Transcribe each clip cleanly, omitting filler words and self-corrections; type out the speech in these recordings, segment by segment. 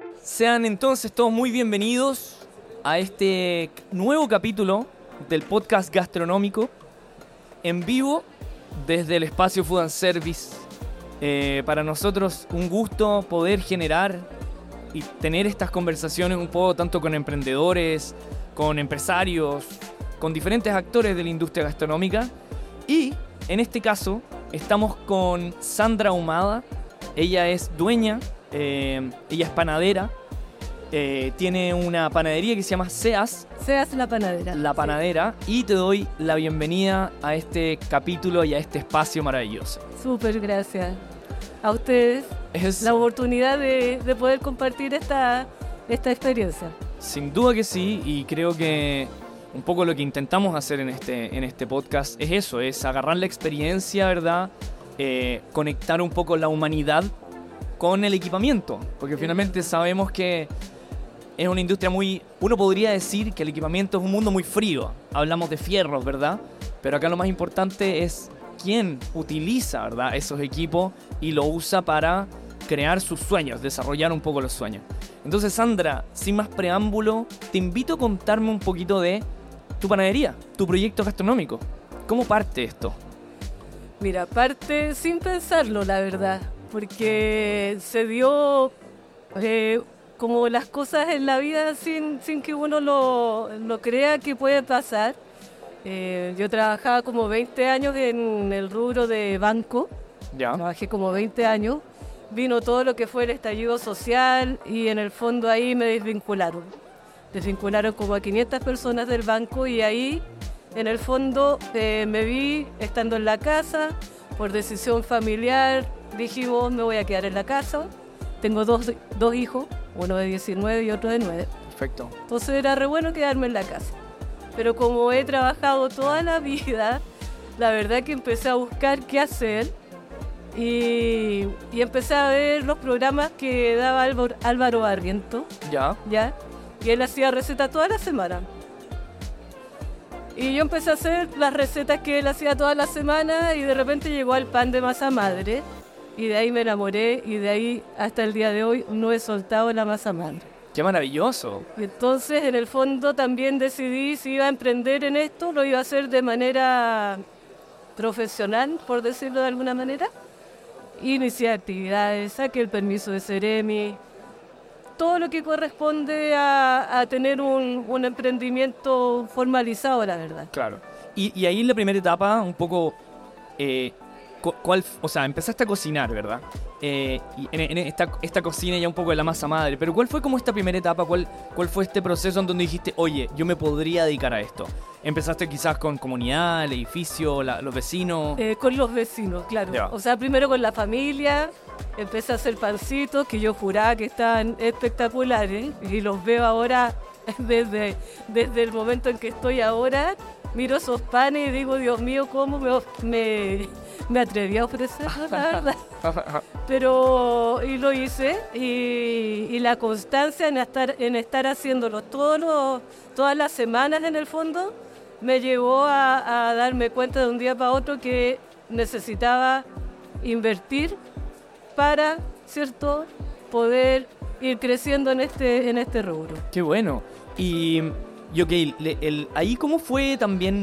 Sean entonces todos muy bienvenidos a este nuevo capítulo del podcast gastronómico en vivo desde el espacio Food and Service. Para nosotros un gusto poder generar y tener estas conversaciones un poco tanto con emprendedores, con empresarios, con diferentes actores de la industria gastronómica. Y en este caso estamos con Sandra Ahumada. Ella es dueña, ella es panadera, tiene una panadería que se llama Seas. Seas la panadera. La panadera, sí. Y te doy la bienvenida a este capítulo y a este espacio maravilloso. Súper, gracias a ustedes. Es la oportunidad de poder compartir esta experiencia. Sin duda que sí, y creo que un poco lo que intentamos hacer en este podcast es eso, es agarrar la experiencia, ¿verdad? Conectar un poco la humanidad con el equipamiento, porque finalmente sabemos que es una industria uno podría decir que el equipamiento es un mundo muy frío. Hablamos de fierros, ¿verdad? Pero acá lo más importante es quién utiliza, ¿verdad?, esos equipos y lo usa para crear sus sueños, desarrollar un poco los sueños. Entonces, Sandra, sin más preámbulo, te invito a contarme un poquito de tu panadería, tu proyecto gastronómico. ¿Cómo parte esto? Mira, parte sin pensarlo, la verdad, porque se dio como las cosas en la vida sin que uno lo crea que puede pasar. Yo trabajaba como 20 años en el rubro de banco. Ya. Trabajé como 20 años. Vino todo lo que fue el estallido social y en el fondo ahí me desvincularon. Desvincularon como a 500 personas del banco y ahí en el fondo me vi estando en la casa por decisión familiar. Dijimos, me voy a quedar en la casa. Tengo dos hijos, uno de 19 y otro de 9. Perfecto. Entonces era re bueno quedarme en la casa. Pero como he trabajado toda la vida, la verdad que empecé a buscar qué hacer y empecé a ver los programas que daba Álvaro Barriento. Ya. Y él hacía recetas toda la semana. Y yo empecé a hacer las recetas que él hacía toda la semana y de repente llegó al pan de masa madre. Y de ahí me enamoré y de ahí hasta el día de hoy no he soltado la masa madre. ¡Qué maravilloso! Y entonces en el fondo también decidí si iba a emprender en esto, lo iba a hacer de manera profesional, por decirlo de alguna manera. Inicié actividades, saqué el permiso de Ceremi, todo lo que corresponde a tener un emprendimiento formalizado, la verdad. Claro. Y ahí en la primera etapa, un poco, empezaste a cocinar, ¿verdad? Y en esta cocina ya un poco de la masa madre, pero ¿cuál fue como esta primera etapa? ¿Cuál fue este proceso en donde dijiste, oye, yo me podría dedicar a esto? ¿Empezaste quizás con comunidad, el edificio, los vecinos? Con los vecinos, claro. Ya. O sea, primero con la familia, empecé a hacer pancitos que yo juraba que estaban espectaculares y los veo ahora desde el momento en que estoy ahora. Miro esos panes y digo, Dios mío, ¿cómo me atreví a ofrecerlo, la verdad? Pero, y lo hice, y la constancia en estar haciéndolo todas las semanas en el fondo, me llevó a darme cuenta de un día para otro que necesitaba invertir para, ¿cierto?, poder ir creciendo en este rubro. ¡Qué bueno! Y ok, ahí cómo fue también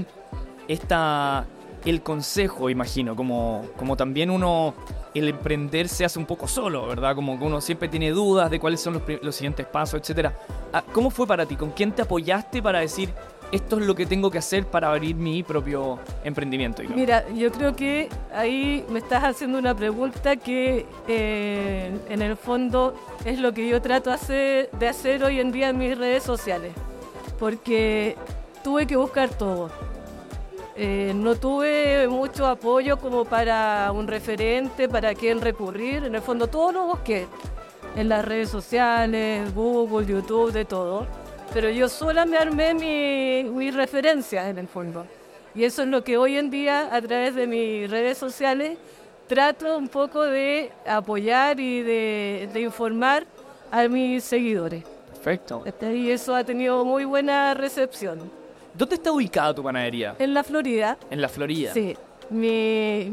el consejo, imagino, como también el emprender se hace un poco solo, ¿verdad? Como que uno siempre tiene dudas de cuáles son los siguientes pasos, etcétera. ¿Cómo fue para ti? ¿Con quién te apoyaste para decir, esto es lo que tengo que hacer para abrir mi propio emprendimiento, digamos? Mira, yo creo que ahí me estás haciendo una pregunta que en el fondo es lo que yo trato de hacer hoy en día en mis redes sociales, porque tuve que buscar todo. No tuve mucho apoyo como para un referente, para quién recurrir. En el fondo todo lo busqué en las redes sociales, Google, YouTube, de todo. Pero yo sola me armé mis referencias en el fondo. Y eso es lo que hoy en día, a través de mis redes sociales, trato un poco de apoyar y de informar a mis seguidores. Perfecto. Y eso ha tenido muy buena recepción. ¿Dónde está ubicada tu panadería? En la Florida. En la Florida. Sí. Mi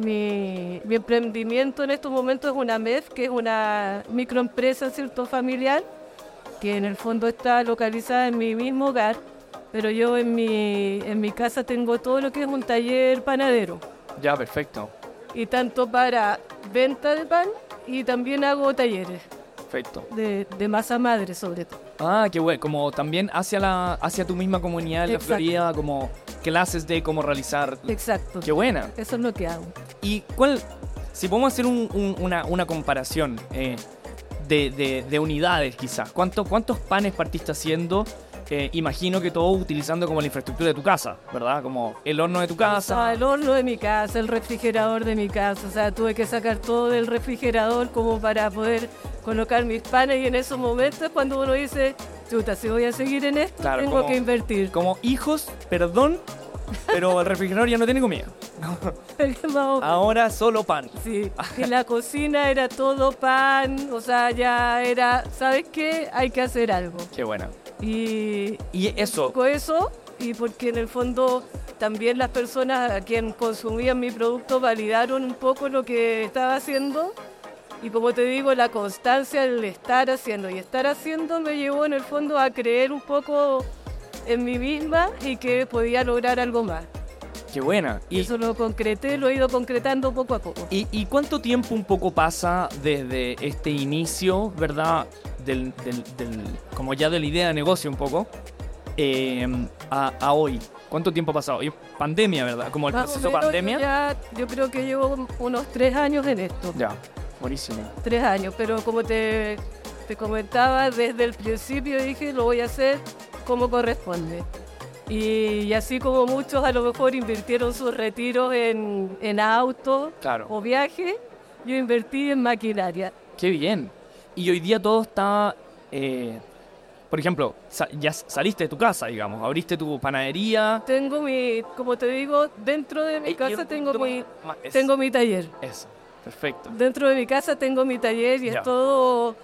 emprendimiento en estos momentos es una MEF, que es una microempresa, ¿cierto?, familiar, que en el fondo está localizada en mi mismo hogar, pero yo en mi casa tengo todo lo que es un taller panadero. Ya, perfecto. Y tanto para venta de pan y también hago talleres Perfecto. de masa madre sobre todo. Ah, qué bueno, como también hacia tu misma comunidad en la Exacto. Florida, como clases de cómo realizar. Exacto. Qué buena. Eso es lo que hago. ¿Y si podemos hacer una comparación de unidades quizás? ¿Cuántos panes partiste haciendo? Imagino que todo utilizando como la infraestructura de tu casa, ¿verdad? Como el horno de tu casa. El horno de mi casa, el refrigerador de mi casa, o sea, tuve que sacar todo del refrigerador como para poder colocar mis panes y en esos momentos cuando uno dice, chuta, si voy a seguir en esto, Claro, tengo que invertir. Como hijos, perdón, pero el refrigerador ya no tiene comida. Ahora solo pan. Sí, en la cocina era todo pan, o sea, ya era, ¿sabes qué? Hay que hacer algo. Qué buena. Y eso. con eso, y porque en el fondo también las personas a quien consumían mi producto validaron un poco lo que estaba haciendo. Y como te digo, la constancia del estar haciendo y estar haciendo me llevó en el fondo a creer un poco en mí misma y que podía lograr algo más. Qué buena. Y eso lo concreté, lo he ido concretando poco a poco. ¿Y cuánto tiempo un poco pasa desde este inicio, verdad, como ya de la idea de negocio un poco, a hoy? ¿Cuánto tiempo ha pasado? Y pandemia, ¿verdad? Como el proceso pandemia. Yo creo que llevo unos 3 años en esto. Ya, buenísimo. 3 años, pero como te comentaba, desde el principio dije, lo voy a hacer como corresponde. Y así como muchos a lo mejor invirtieron sus retiros en autos o viajes, yo invertí en maquinaria. ¡Qué bien! Y hoy día todo está... por ejemplo, ya saliste de tu casa, digamos, abriste tu panadería. Tengo como te digo, dentro de mi casa tengo mi taller. Eso, perfecto. Dentro de mi casa tengo mi taller y es todo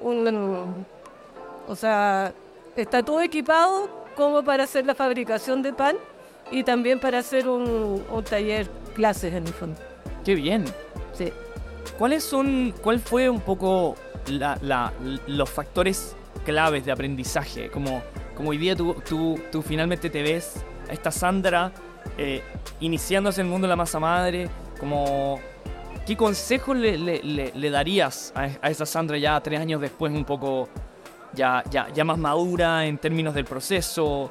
o sea, está todo equipado como para hacer la fabricación de pan y también para hacer un taller, clases en el fondo. ¡Qué bien! Sí. ¿Cuál fue un poco los factores claves de aprendizaje? Como hoy día tú finalmente te ves a esta Sandra iniciándose en el mundo de la masa madre, como... ¿Qué consejos le darías a esa Sandra ya 3 años después, un poco ya más madura en términos del proceso,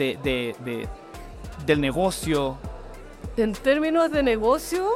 del negocio? En términos de negocio,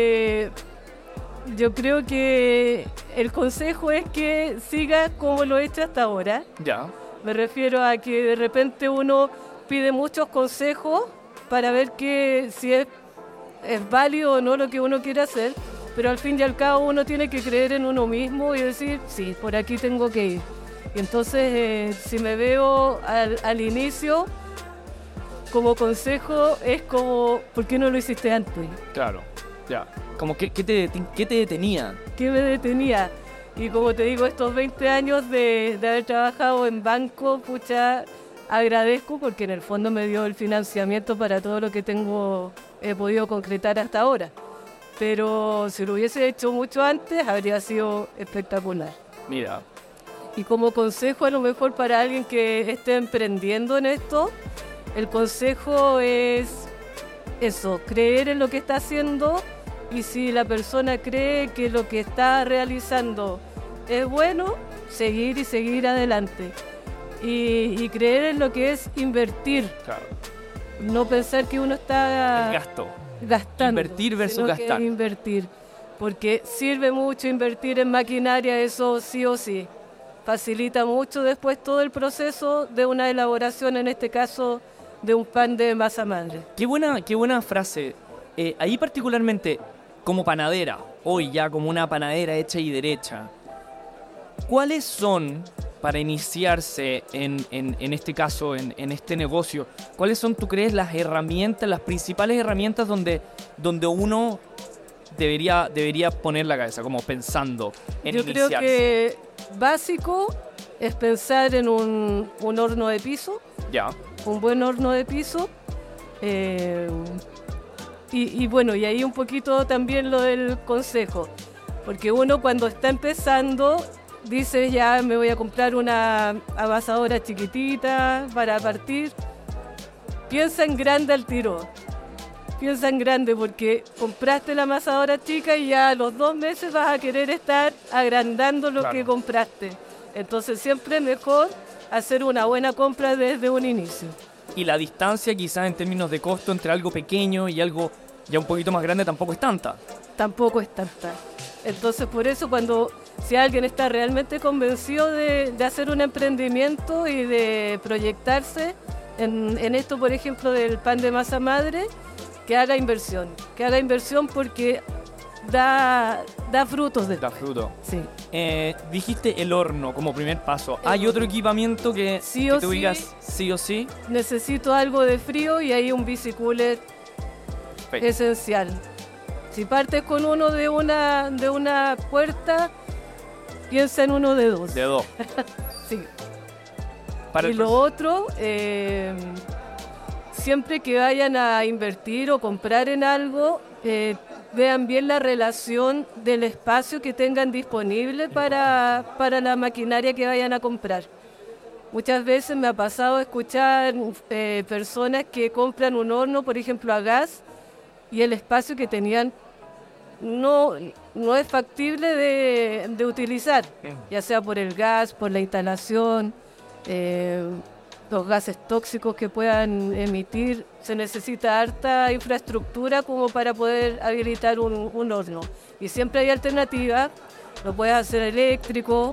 yo creo que el consejo es que siga como lo he hecho hasta ahora. Ya. Me refiero a que de repente uno pide muchos consejos para ver si es válido o no lo que uno quiere hacer, pero al fin y al cabo uno tiene que creer en uno mismo y decir, sí, por aquí tengo que ir. Y entonces, si me veo al inicio, como consejo, es como, ¿por qué no lo hiciste antes? Claro, ya. Como, ¿qué te detenía? ¿Qué me detenía? Y como te digo, estos 20 años de haber trabajado en banco, pucha, agradezco porque en el fondo me dio el financiamiento para todo lo que he podido concretar hasta ahora. Pero si lo hubiese hecho mucho antes, habría sido espectacular. Mira. Y como consejo, a lo mejor para alguien que esté emprendiendo en esto, el consejo es eso, creer en lo que está haciendo, y si la persona cree que lo que está realizando es bueno, seguir adelante. Y creer en lo que es invertir. Claro. No pensar que uno está gastando. Invertir versus gastar. Invertir. Porque sirve mucho invertir en maquinaria, eso sí o sí. Facilita mucho después todo el proceso de una elaboración, en este caso de un pan de masa madre. Qué buena frase. Ahí particularmente, como panadera, hoy ya como una panadera hecha y derecha, ¿cuáles son, para iniciarse en este caso, en este negocio, cuáles son, tú crees, las principales herramientas donde uno debería poner la cabeza, como pensando en iniciarse? Yo creo que básico es pensar en un horno de piso. Ya. Un buen horno de piso. Y bueno, y ahí un poquito también lo del consejo. Porque uno cuando está empezando, dices ya me voy a comprar una amasadora chiquitita para partir, piensa en grande al tiro. Piensa en grande porque compraste la amasadora chica y ya a los 2 meses vas a querer estar agrandando lo que compraste. Entonces siempre es mejor hacer una buena compra desde un inicio. Y la distancia quizás en términos de costo entre algo pequeño y algo ya un poquito más grande tampoco es tanta. Tampoco es tanta. Entonces por eso si alguien está realmente convencido de hacer un emprendimiento y de proyectarse en esto, por ejemplo, del pan de masa madre, que haga inversión porque da frutos después. Da fruto. Sí. Dijiste el horno como primer paso. ¿Hay otro equipamiento que tú digas sí o sí? Necesito algo de frío y ahí un bicicooler esencial. Si partes con uno de una puerta, piensa en uno de 2. De 2. Sí. Y lo otro, siempre que vayan a invertir o comprar en algo, vean bien la relación del espacio que tengan disponible para la maquinaria que vayan a comprar. Muchas veces me ha pasado escuchar personas que compran un horno, por ejemplo, a gas, y el espacio que tenían no es factible de utilizar, ya sea por el gas, por la instalación, los gases tóxicos que puedan emitir. Se necesita harta infraestructura como para poder habilitar un horno. Y siempre hay alternativas, lo puedes hacer eléctrico,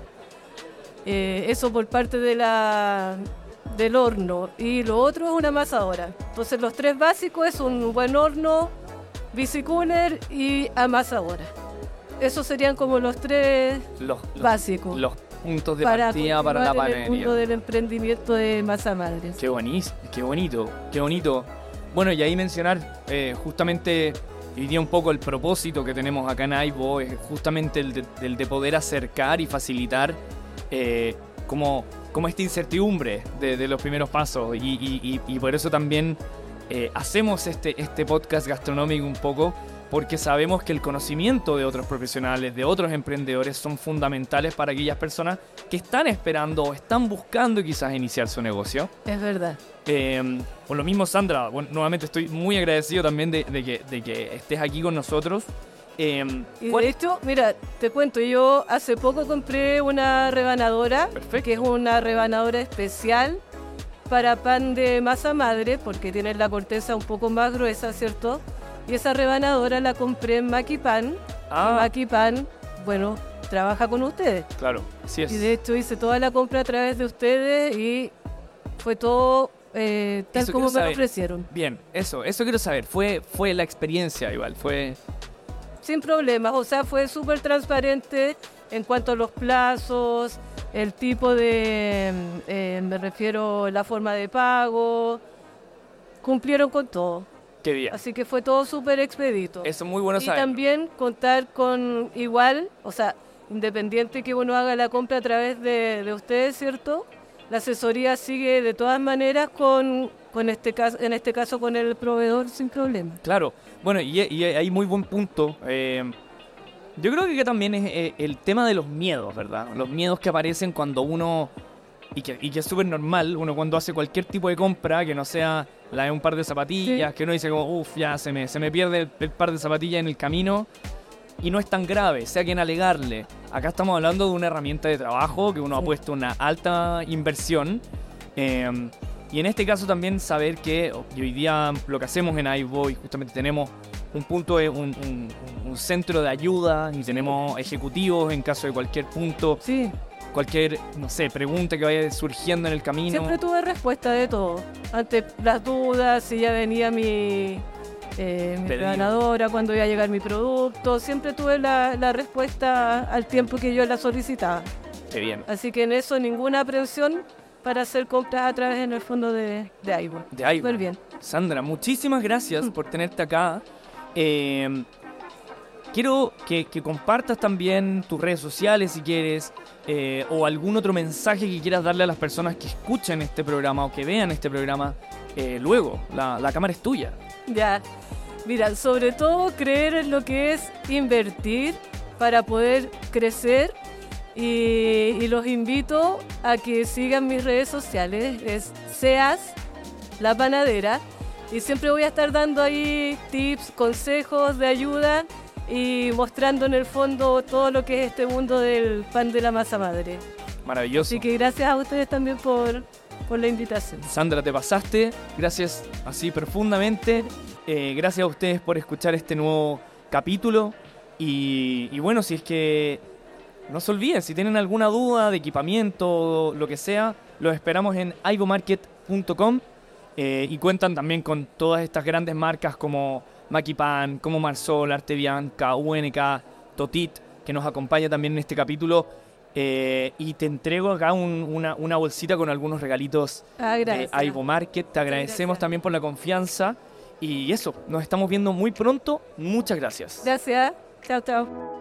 eso por parte del horno. Y lo otro es una amasadora. Entonces los 3 básicos es un buen horno, bicicooler y amasadora. Esos serían como los 3 básicos. Los puntos de partida para la panadería. El mundo del emprendimiento de masa madre. Qué bonito. Bueno, y ahí mencionar justamente hoy día un poco el propósito que tenemos acá en Aibo, es justamente el de poder acercar y facilitar como esta incertidumbre de los primeros pasos. Y por eso también hacemos este podcast gastronómico un poco, porque sabemos que el conocimiento de otros profesionales, de otros emprendedores, son fundamentales para aquellas personas que están esperando o están buscando quizás iniciar su negocio. Es verdad. Por lo mismo, Sandra, bueno, nuevamente estoy muy agradecido también de que estés aquí con nosotros. Y de hecho, mira, te cuento, yo hace poco compré una rebanadora, que es una rebanadora especial para pan de masa madre, porque tiene la corteza un poco más gruesa, ¿cierto? Y esa rebanadora la compré en Maquipan. Y Maquipan, bueno, trabaja con ustedes. Claro, así es. Y de hecho hice toda la compra a través de ustedes y fue todo tal como me lo ofrecieron. Bien, eso quiero saber. Fue la experiencia igual, fue... Sin problemas, o sea, fue súper transparente en cuanto a los plazos, el tipo de... me refiero a la forma de pago. Cumplieron con todo. Qué bien. Así que fue todo súper expedito. Eso es muy bueno saber. Y también contar con igual, o sea, independiente que uno haga la compra a través de ustedes, ¿cierto? La asesoría sigue de todas maneras en este caso con el proveedor sin problema. Claro. Bueno, y hay muy buen punto. Yo creo que también es el tema de los miedos, ¿verdad? Los miedos que aparecen cuando uno... Y que es súper normal, uno cuando hace cualquier tipo de compra, que no sea la de un par de zapatillas, sí, que uno dice como, ya se me pierde el par de zapatillas en el camino, y no es tan grave, sea quien alegarle. Acá estamos hablando de una herramienta de trabajo que uno ha puesto una alta inversión, y en este caso también saber que hoy día lo que hacemos en Aibo, y justamente tenemos un punto de un centro de ayuda, y tenemos ejecutivos en caso de cualquier punto. Sí. Cualquier, no sé, pregunta que vaya surgiendo en el camino. Siempre tuve respuesta de todo. Ante las dudas, si ya venía mi ganadora, cuándo iba a llegar mi producto. Siempre tuve la respuesta al tiempo que yo la solicitaba. Qué bien. Así que en eso ninguna aprensión para hacer compras a través, en el fondo, de Aibo. De Aibo. Súper bien. Sandra, muchísimas gracias por tenerte acá. Quiero que compartas también tus redes sociales si quieres, o algún otro mensaje que quieras darle a las personas que escuchen este programa o que vean este programa luego. La cámara es tuya. Ya, mira, sobre todo creer en lo que es invertir para poder crecer Y los invito a que sigan mis redes sociales, es Seas la Panadera, y siempre voy a estar dando ahí tips, consejos de ayuda y mostrando en el fondo todo lo que es este mundo del pan de la masa madre. Maravilloso. Así que gracias a ustedes también por la invitación. Sandra, te pasaste, gracias así profundamente, gracias a ustedes por escuchar este nuevo capítulo y bueno, si es que no se olviden, si tienen alguna duda de equipamiento, lo que sea, los esperamos en aivomarket.com y cuentan también con todas estas grandes marcas como Maquipan, como Marsol, Arte Bianca, UNK, Totit, que nos acompaña también en este capítulo. Y te entrego acá una bolsita con algunos regalitos de Aivo Market. Te agradecemos también por la confianza. Y eso, nos estamos viendo muy pronto. Muchas gracias. Gracias. Chao, chao.